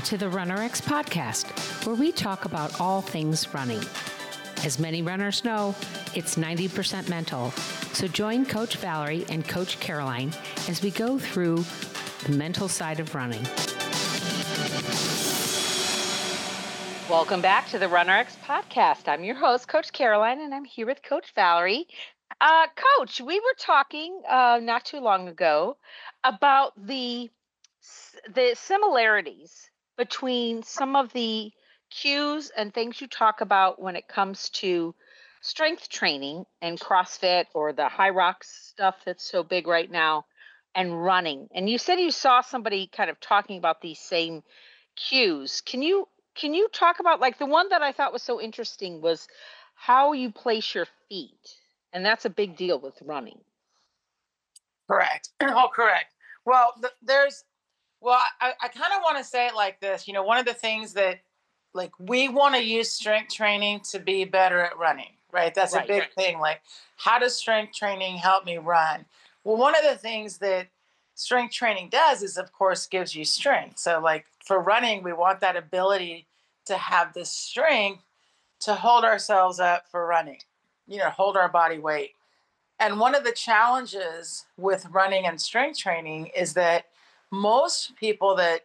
to the RunnerX podcast, where we talk about all things running. As many runners know, it's 90% mental. So join Coach Valerie and Coach Caroline as we go through the mental side of running. Welcome back to the RunnerX podcast. I'm your host, Coach Caroline, and I'm here with Coach Valerie. Coach, we were talking not too long ago about the similarities between some of the cues and things you talk about when it comes to strength training and CrossFit or the High Rocks stuff that's so big right now and running. And you said you saw somebody kind of talking about these same cues. Can you talk about, like, the one that I thought was so interesting was how you place your feet? And that's a big deal with running. Correct. Oh, correct. Well, I kind of want to say it like this. You know, one of the things that, like, we want to use strength training to be better at running, right? That's a big thing. Like, how does strength training help me run? Well, one of the things that strength training does is, of course, gives you strength. So, like, for running, we want that ability to have the strength to hold ourselves up for running, you know, hold our body weight. And one of the challenges with running and strength training is that most people that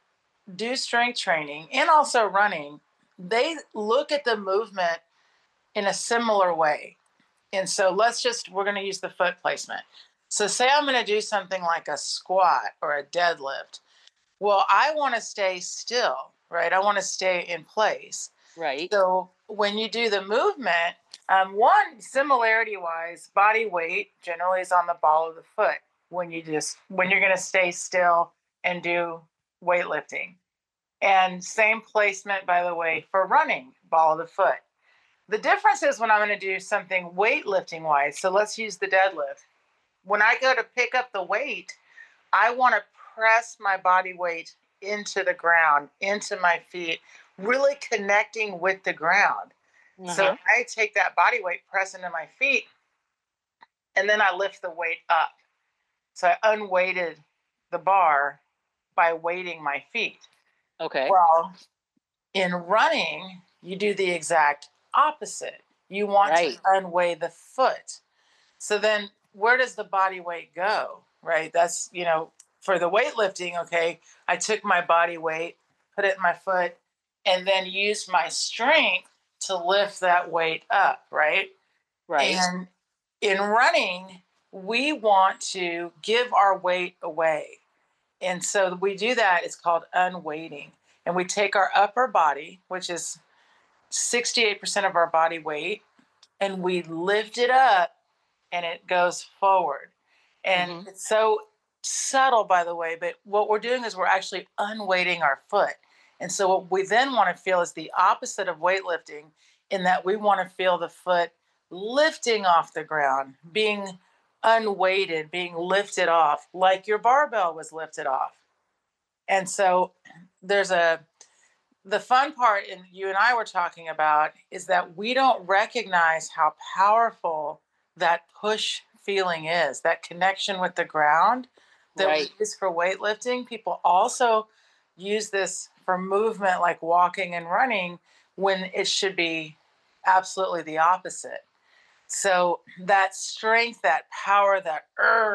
do strength training and also running, they look at the movement in a similar way. And so we're going to use the foot placement. So say I'm going to do something like a squat or a deadlift. Well, I want to stay still, right? I want to stay in place. Right. So when you do the movement, one, similarity wise, body weight generally is on the ball of the foot when you're going to stay still and do weightlifting. And same placement, by the way, for running, ball of the foot. The difference is when I'm going to do something weightlifting wise. So let's use the deadlift. When I go to pick up the weight, I want to press my body weight into the ground, into my feet, really connecting with the ground. Uh-huh. So I take that body weight, press into my feet, and then I lift the weight up. So I unweighted the bar by weighting my feet. Okay. Well, in running, you do the exact opposite. You want to unweigh the foot. So then where does the body weight go, right? That's, you know, for the weightlifting, okay, I took my body weight, put it in my foot, and then used my strength to lift that weight up, right? Right. And in running, we want to give our weight away. And so we do that. It's called unweighting. And we take our upper body, which is 68% of our body weight, and we lift it up and it goes forward. And it's so subtle, by the way, but what we're doing is we're actually unweighting our foot. And so what we then want to feel is the opposite of weightlifting, in that we want to feel the foot lifting off the ground, being unweighted, being lifted off, like your barbell was lifted off. And so the fun part, and you and I were talking about, is that we don't recognize how powerful that push feeling is, that connection with the ground that we use for weightlifting. People also use this for movement like walking and running, when it should be absolutely the opposite. So that strength, that power, that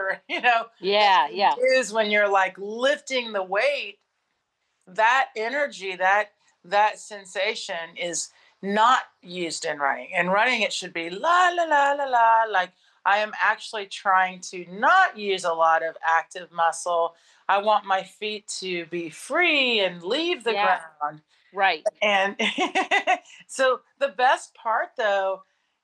is when you're like lifting the weight, that energy, that sensation is not used in running. In running, it should be la, la, la, la, la, like I am actually trying to not use a lot of active muscle. I want my feet to be free and leave the ground. Right. And so the best part, though,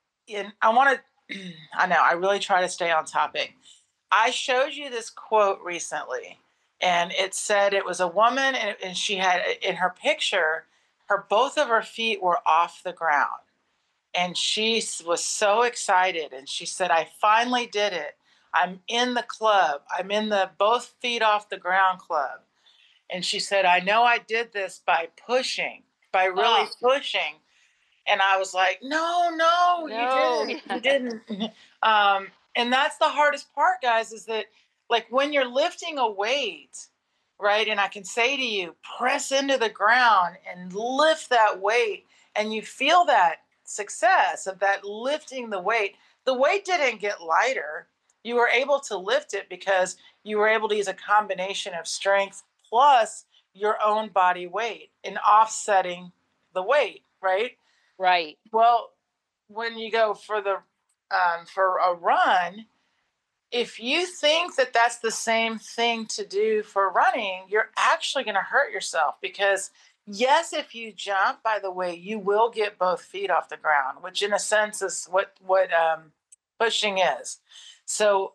I know, I really try to stay on topic. I showed you this quote recently, and it said it was a woman, and she had, in her picture, both of her feet were off the ground. And she was so excited. And she said, I finally did it. I'm in the club. I'm in the both feet off the ground club. And she said, I know I did this by pushing, by really pushing. And I was like, no, you didn't. You didn't. And that's the hardest part, guys, is that, like, when you're lifting a weight, right? And I can say to you, press into the ground and lift that weight. And you feel that success of that lifting the weight. The weight didn't get lighter. You were able to lift it because you were able to use a combination of strength plus your own body weight in offsetting the weight, right? Right. Well, when you go for a run, if you think that that's the same thing to do for running, you're actually going to hurt yourself because, yes, if you jump, by the way, you will get both feet off the ground, which in a sense is what pushing is. So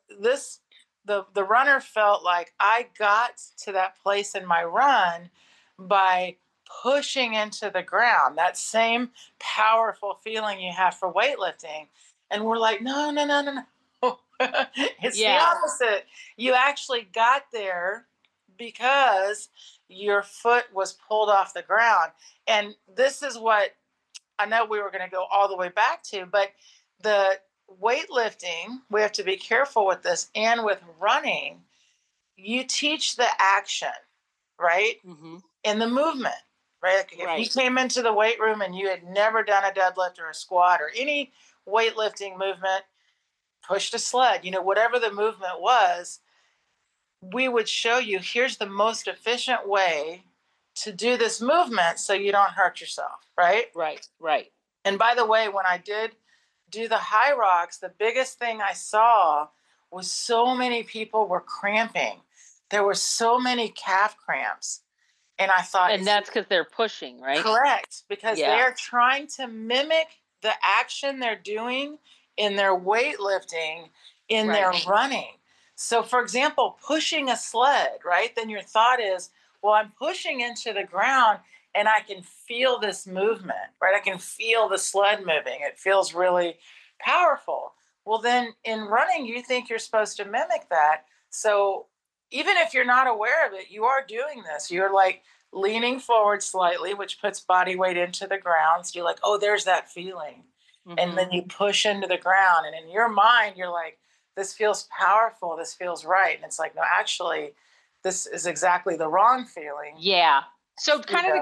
the runner felt like I got to that place in my run by pushing into the ground, that same powerful feeling you have for weightlifting. And we're like, no, no, no, no, no. It's the Yeah. opposite. You actually got there because your foot was pulled off the ground. And this is what I know we were going to go all the way back to, but the weightlifting, we have to be careful with this, and with running, you teach the action, right? Hmm. And the movement, right? Like if you Right. came into the weight room and you had never done a deadlift or a squat or any weightlifting movement, pushed a sled, whatever the movement was, we would show you here's the most efficient way to do this movement so you don't hurt yourself, right? Right. Right. And by the way, when I did do the high rocks, the biggest thing I saw was so many people were cramping. There were so many calf cramps. And I thought, And that's because they're pushing, right? correct, because Yeah. they're trying to mimic the action they're doing in their weightlifting, in their Right. running. So, for example, pushing a sled, right? Then your thought is, well, I'm pushing into the ground and I can feel this movement, right? I can feel the sled moving. It feels really powerful. Well, then in running, you think you're supposed to mimic that. So, even if you're not aware of it, you are doing this. You're like, leaning forward slightly, which puts body weight into the ground. So you're like, oh, there's that feeling. And Hmm. then you push into the ground. And in your mind, you're like, this feels powerful. This feels right. And it's like, no, actually, this is exactly the wrong feeling. Yeah. So You kind of to know,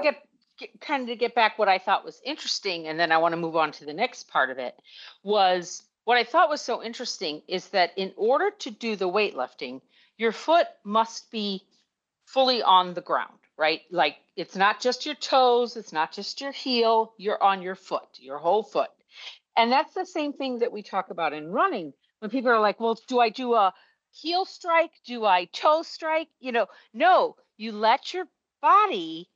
get back what I thought was interesting, and then I want to move on to the next part of it, was what I thought was so interesting is that in order to do the weightlifting, your foot must be fully on the ground, right? Like it's not just your toes, it's not just your heel, you're on your foot, your whole foot. And that's the same thing that we talk about in running when people are like, well, do I do a heel strike? Do I toe strike? No, you body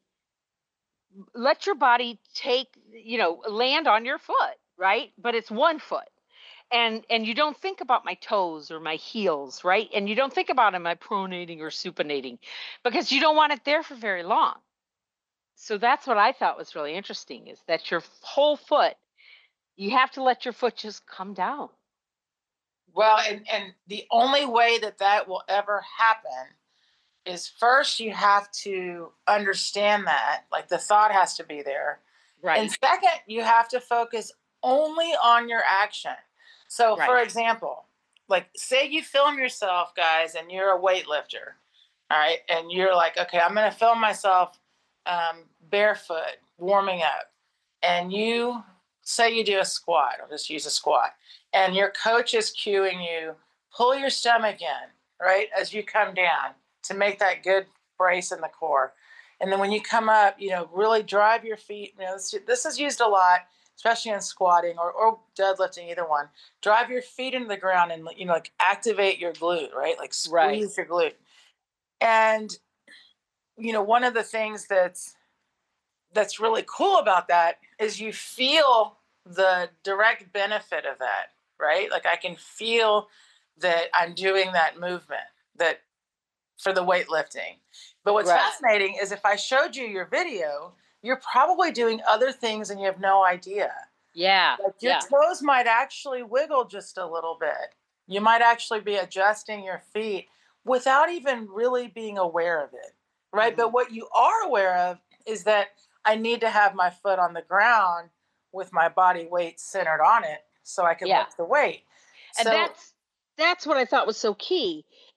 let your body take, land on your foot, right? But it's one foot. And you don't think about my toes or my heels, right? And you don't think about am I pronating or supinating because you don't want it there for very long. So that's what I thought was really interesting is that your whole foot, you have to let your foot just come down. well, and the only way that that will ever happen is first you have to understand that, like the thought has to be there. And Right. second, you have to focus only on your action. So, for Right. example, like say you film yourself, guys, and you're a weightlifter, all right, and you're like, okay, I'm going to film myself barefoot warming up, and you say you do a squat. I'll just use a squat, and your coach is cueing you, pull your stomach in, right, as you come down to make that good brace in the core. And then when you come up, really drive your feet. This is used a lot, especially in squatting or deadlifting, either one. Drive your feet into the ground and, like activate your glute, right? Like Right. squeeze your glute. And, one of the things that's really cool about that is you feel the direct benefit of that, right? Like I can feel that I'm doing that movement that for the weightlifting. But what's Right. fascinating is if I showed you your video, you're probably doing other things and you have no idea. Yeah. Like your Yeah. toes might actually wiggle just a little bit. You might actually be adjusting your feet without even really being aware of it. Right. Hmm. But what you are aware of is that I need to have my foot on the ground with my body weight centered on it so I can Yeah. lift the weight. And So, that's what I thought was so key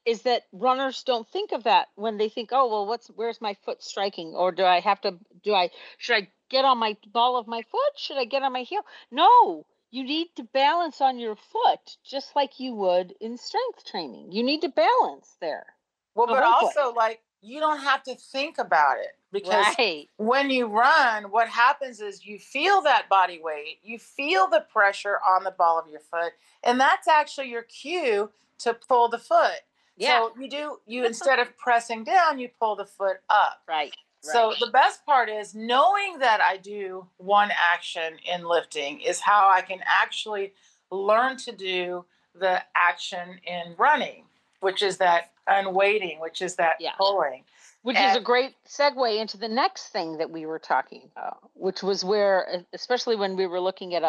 is that runners don't think of that when they think, oh, well, where's my foot striking? Or should I get on my ball of my foot? Should I get on my heel? No, you need to balance on your foot just like you would in strength training. You need to balance there Well, the but whole foot. also like you don't have to think about it because Right. when you run, what happens is you feel that body weight, you feel the pressure on the ball of your foot, and that's actually your cue to pull the foot. Yeah. So you instead of pressing down, you pull the foot up. Right. Right. So the best part is knowing that I do one action in lifting is how I can actually learn to do the action in running, which is that unweighting, which is that Yeah. pulling. Which is And a great segue into the next thing that we were talking about, which was where, especially when we were looking at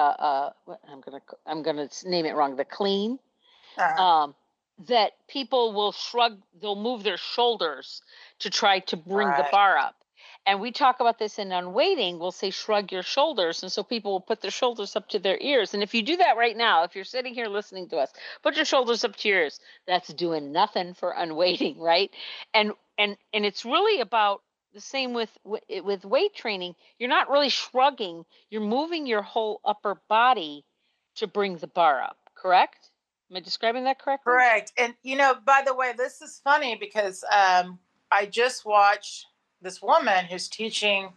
I'm gonna name it wrong, the clean, uh, um, that people will shrug, they'll move their shoulders to try to bring the right, bar up. And we talk about this in unweighting, we'll say shrug your shoulders. And so people will put their shoulders up to their ears. And if you do that right now, if you're sitting here listening to us, put your shoulders up to your ears. That's doing nothing for unweighting, right? And it's really about the same with weight training. You're not really shrugging, you're moving your whole upper body to bring the bar up, correct? Am I describing that correctly? correct. And by the way, this is funny because I just watched this woman who's teaching.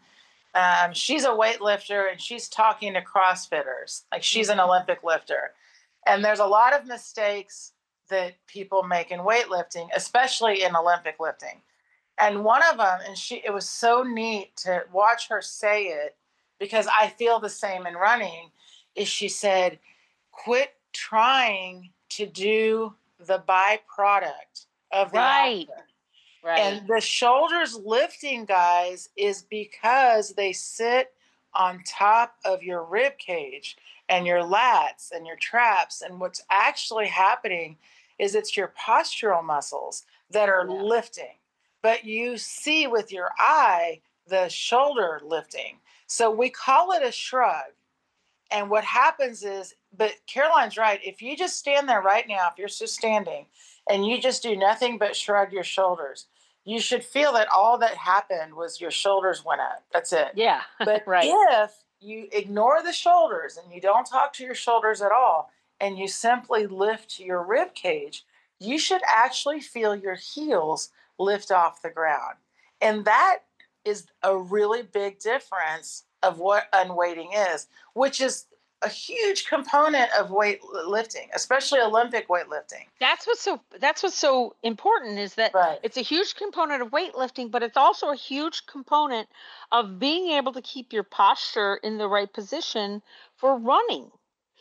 She's a weightlifter and she's talking to CrossFitters. Like she's an Mhm. Olympic lifter. And there's a lot of mistakes that people make in weightlifting, especially in Olympic lifting. And one of them, and it was so neat to watch her say it because I feel the same in running, is she said, quit trying to do the byproduct of the Right, action. right. And the shoulders lifting, guys, is because they sit on top of your rib cage and your lats and your traps. And what's actually happening is it's your postural muscles that are Yeah. lifting, but you see with your eye the shoulder lifting. So we call it a shrug. And what happens is, but Caroline's right. If you just stand there right now, if you're just standing and you just do nothing but shrug your shoulders, you should feel that all that happened was your shoulders went up. That's it. Yeah, But right. if you ignore the shoulders and you don't talk to your shoulders at all, and you simply lift your rib cage, you should actually feel your heels lift off the ground. And that is a really big difference of what unweighting is, which is a huge component of weightlifting, especially Olympic weightlifting. That's what's so important is that Right. it's a huge component of weightlifting, but it's also a huge component of being able to keep your posture in the right position for running.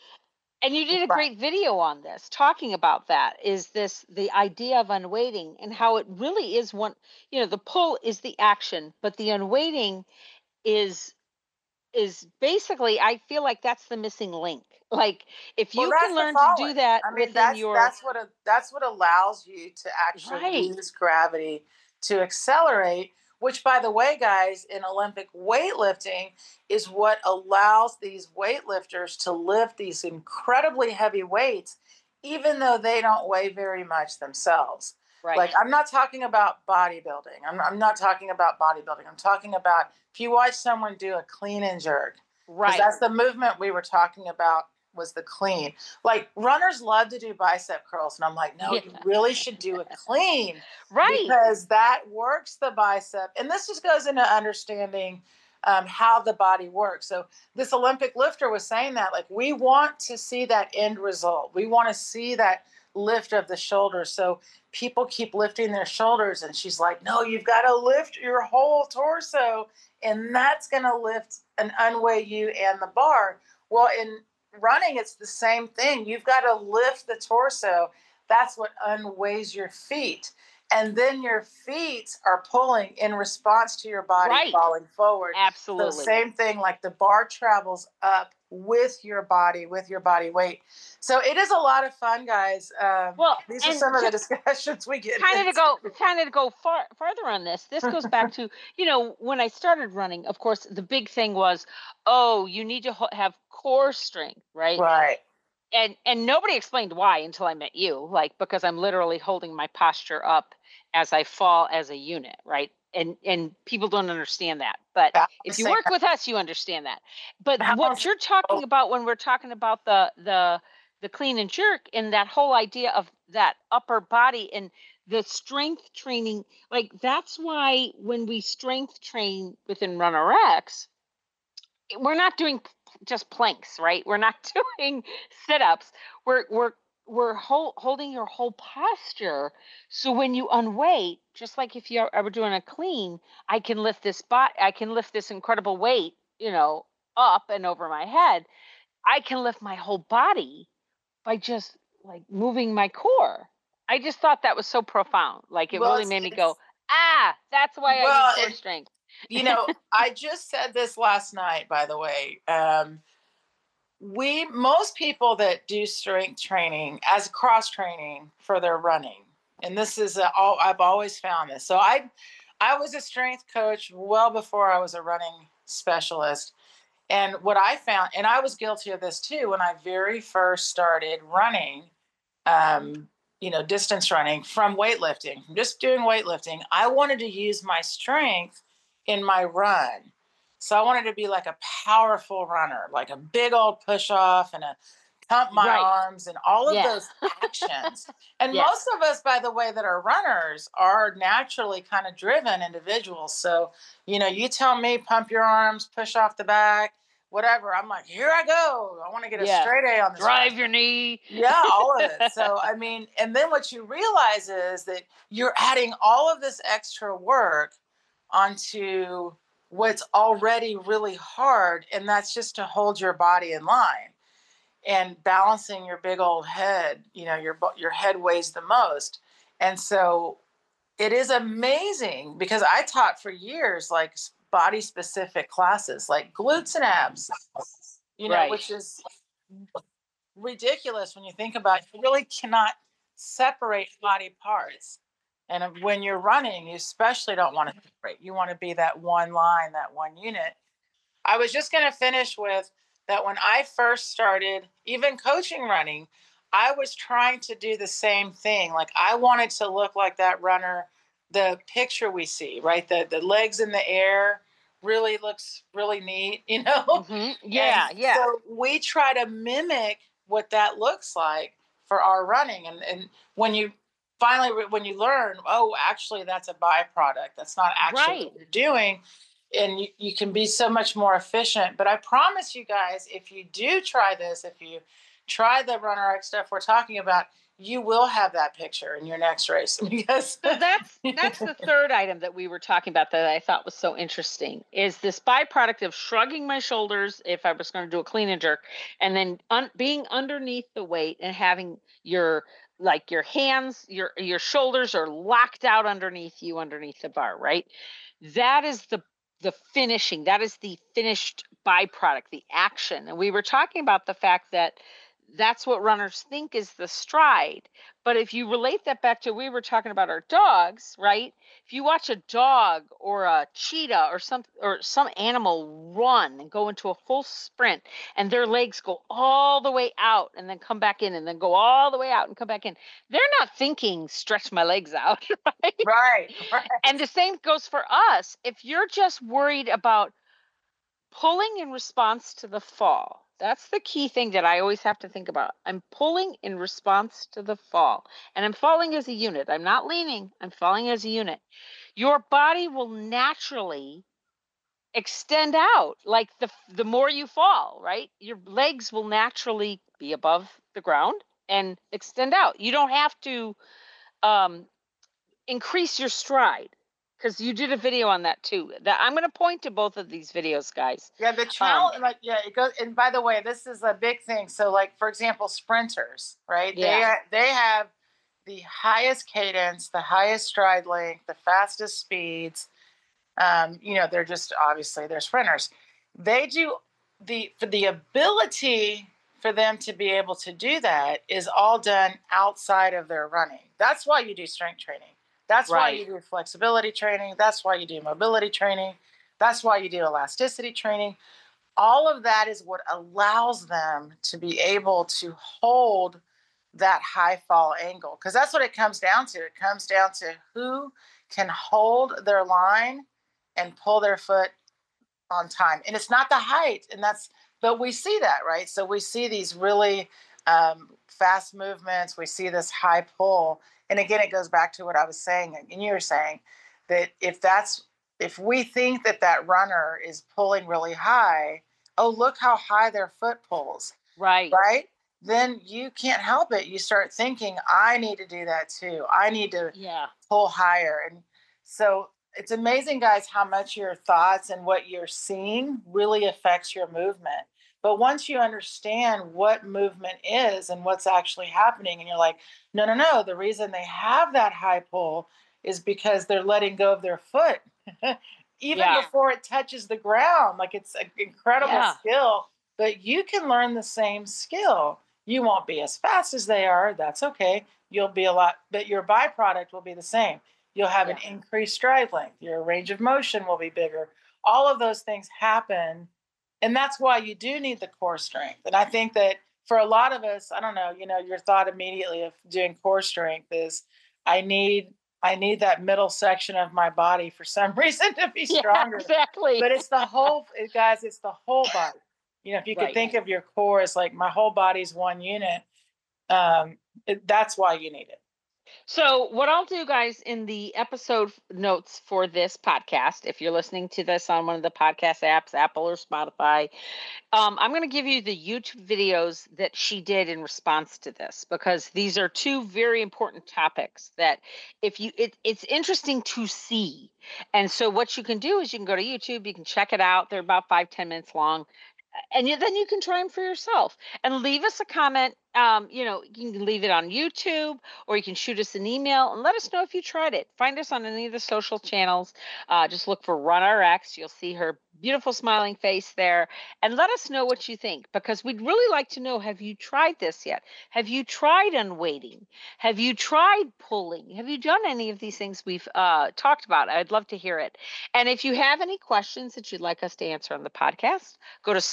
And you did a Right. great video on this talking about that. Is this the idea of unweighting and how it really is the pull is the action, but the unweighting is is basically, I feel like that's the missing link. Like if Well, you can that's the learn to do falling. that I mean, within your that's what allows you to actually right. use gravity to accelerate. Which, by the way, guys, in Olympic weightlifting, is what allows these weightlifters to lift these incredibly heavy weights, even though they don't weigh very much themselves. Right. Like, I'm not talking about bodybuilding. I'm not talking about bodybuilding. I'm talking about if you watch someone do a clean and jerk, because Right. that's the movement we were talking about was the clean. Like runners love to do bicep curls, and I'm like, no, Yeah. you really should do a clean Right. because that works the bicep. And this just goes into understanding how the body works. So this Olympic lifter was saying that like we want to see that end result. We want to see that lift of the shoulders. So people keep lifting their shoulders, and she's like, no, you've got to lift your whole torso, and that's going to lift and unweigh you and the bar. Well, in running, it's the same thing. You've got to lift the torso. That's what unweighs your feet. And then your feet are pulling in response to your body Right. falling forward. So Absolutely. same thing, like the bar travels up with your body weight. So it is a lot of fun, guys. Well, These are and some of the to discussions we get kind of to go into. kind of to go further on this, this goes back to, when I started running, of course, the big thing was, oh, you need to have core strength, right? Right. and nobody explained why until I met you, like, because I'm literally holding my posture up as I fall as a unit, right? And people don't understand that. But if you Balancing, work with us, you understand that. But what balancing. you're talking about when we're talking about the clean and jerk and that whole idea of that upper body and the strength training, like that's why when we strength train within Runner X, we're not doing just planks, right? We're not doing sit-ups. We're holding your whole posture. So when you unweight, just like if you're ever doing a clean, I can lift this I can lift this incredible weight, up and over my head. I can lift my whole body by just like moving my core. I just thought that was so profound. Like it Well, really made me go, ah, that's why I need core it, strength. I just said this last night, by the way. Most people that do strength training as cross training for their running, and this is all I've always found this. So I was a strength coach well before I was a running specialist. And what I found, and I was guilty of this too, when I very first started running, um, distance running from weightlifting, just doing weightlifting, I wanted to use my strength in my run. So I wanted to be like a powerful runner, like a big old push off and a pump my Right. arms and all of Yeah. those actions. And Yes. most of us, by the way, that are runners are naturally kind of driven individuals. So, you tell me pump your arms, push off the back, whatever. I'm like, here I go. I want to get a Yeah. straight A on this run. Drive your knee. Yeah, all of it. So, I mean, and then what you realize is that you're adding all of this extra work onto what's already really hard. And that's just to hold your body in line and balancing your big old head. Your head weighs the most. And so it is amazing because I taught for years, like body specific classes, like glutes and abs, Right. which is ridiculous when you think about it. You really cannot separate body parts. And when you're running, you especially don't want to separate. You want to be that one line, that one unit. I was just going to finish with that when I first started, even coaching running, I was trying to do the same thing. Like I wanted to look like that runner, the picture we see, right? The legs in the air really looks really neat, Mm-hmm. Yeah. And Yeah. so we try to mimic what that looks like for our running. And when you when you learn, oh, actually, that's a byproduct, that's not actually Right. what you're doing, and you can be so much more efficient. But I promise you guys, if you do try this, if you try the Runner X stuff we're talking about, you will have that picture in your next race. Because So that's the third item that we were talking about that I thought was so interesting is this byproduct of shrugging my shoulders if I was going to do a clean and jerk, and then being underneath the weight and having your like your hands, your shoulders are locked out underneath you underneath the bar, right? That is the finishing. That is the finished byproduct, the action. And we were talking about the fact that that's what runners think is the stride. But if you relate that back to we were talking about our dogs, right? If you watch a dog or a cheetah or some animal run and go into a full sprint and their legs go all the way out and then come back in and then go all the way out and come back in, they're not thinking stretch my legs out, right? right. And the same goes for us. If you're just worried about pulling in response to the fall. That's the key thing that I always have to think about. I'm pulling in response to the fall, and I'm falling as a unit. I'm not leaning, I'm falling as a unit. Your body will naturally extend out like the more you fall, right? Your legs will naturally be above the ground and extend out. You don't have to um, increase your stride because you did a video on that too. That I'm going to point to both of these videos, guys. Yeah, the challenge, like, yeah, it goes. And by the way, this is a big thing. So, like, for example, sprinters, right? Yeah. They have the highest cadence, the highest stride length, the fastest speeds. They're just obviously they're sprinters. They do for the ability for them to be able to do that is all done outside of their running. That's why you do strength training. That's why Right. you do flexibility training. That's why you do mobility training. That's why you do elasticity training. all of that is what allows them to be able to hold that high fall angle. Because that's what it comes down to. It comes down to who can hold their line and pull their foot on time. And it's not the height. But we see that, right? So we see these really fast movements. We see this high pull. And again, it goes back to what I was saying, and you were saying that if we think that runner is pulling really high, oh, look how high their foot pulls. Right. Right? Then you can't help it. You start thinking, I need to do that too. I need to pull higher. And so it's amazing, guys, how much your thoughts and what you're seeing really affects your movement. But once you understand what movement is and what's actually happening, and you're like, no, the reason they have that high pull is because they're letting go of their foot even before it touches the ground. Like, it's an incredible skill, but you can learn the same skill. You won't be as fast as they are. That's okay. You'll be a lot, but your byproduct will be the same. You'll have an increased stride length. Your range of motion will be bigger. All of those things happen. And that's why you do need the core strength. And I think that for a lot of us, I don't know, your thought immediately of doing core strength is, I need that middle section of my body for some reason to be stronger. Yeah, exactly. But it's the whole, guys, it's the whole body. If you could think of your core as like, my whole body's one unit, that's why you need it. So what I'll do, guys, in the episode notes for this podcast, if you're listening to this on one of the podcast apps, Apple or Spotify, I'm going to give you the YouTube videos that she did in response to this, because these are two very important topics that it's interesting to see. And so what you can do is you can go to YouTube, you can check it out. They're about 5-10 minutes long. And then you can try them for yourself and leave us a comment. You can leave it on YouTube, or you can shoot us an email and let us know if you tried it. Find us on any of the social channels. Just look for RunRx. You'll see her beautiful smiling face there, and let us know what you think, because we'd really like to know, have you tried this yet? Have you tried unweighting? Have you tried pulling? Have you done any of these things we've talked about? I'd love to hear it. And if you have any questions that you'd like us to answer on the podcast, go to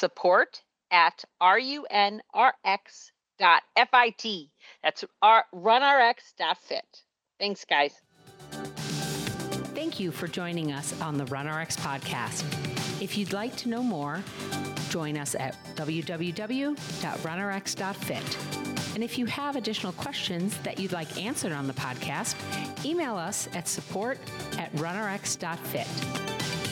support@runrx.fit. That's runrx.fit. Thanks, guys. Thank you for joining us on the RunRx podcast. If you'd like to know more, join us at www.runrx.fit. And if you have additional questions that you'd like answered on the podcast, email us at support@runrx.fit.